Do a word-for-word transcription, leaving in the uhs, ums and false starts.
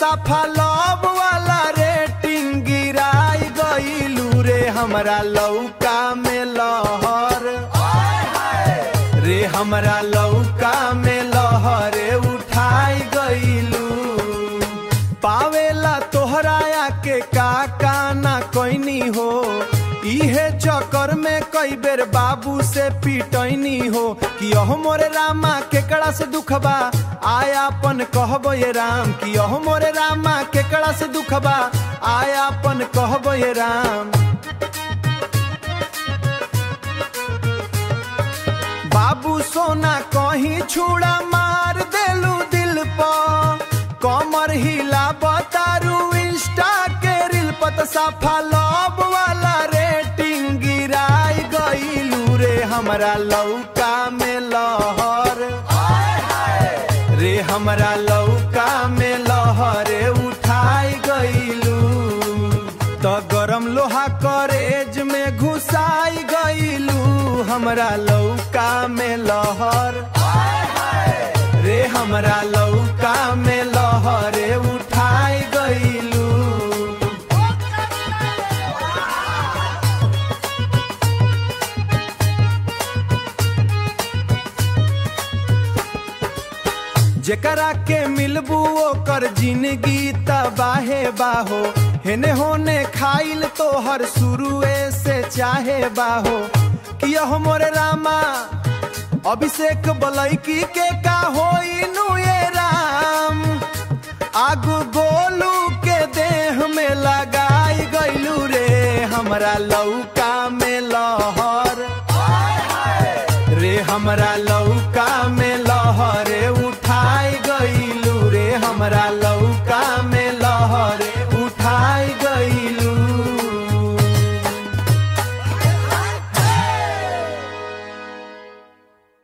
साफा लव वाला रेटिंग गिराई गइलू रे हमरा लौका में लहर रे हमरा लौका में लहरे उठाई गइलू पावेला तोहराया के काका ना कोइनी हो इहे चक्कर में कई बेर बाबू से पिटैनी हो कि अह मोरे रामा केकड़ा से दुखबा आयापन कहबो ये राम कि अह मोरे रामा केकड़ा से दुखबा आयापन कहबो ये राम बाबू सोना कहीं छुड़ा मार देलू दिल पर कमर हिला बतारू इंस्टा के रील पत साफा लव वाला रेटिंग गिराई गइलू रे हमरा लौका में लहर रे हमरा लौका में लहरे उठाई गइलू तो गरम लोहा करेज में घुसाई गइलू हमरा लौका में लहर रे हमरा लौका में लहरे उठाई गइलू जेकरा के मिलबू ओकर जिंदगी तबाहे बाहो हेने होने खाइल तोहर शुरुए से चाहे बाहो कि यह मोरे रामा अभिषेक बलैकी के का होई नु ये राम आगू गोलू के देह में लगाई गइलू रे हमरा लौका में लहर रे हमरा लौका में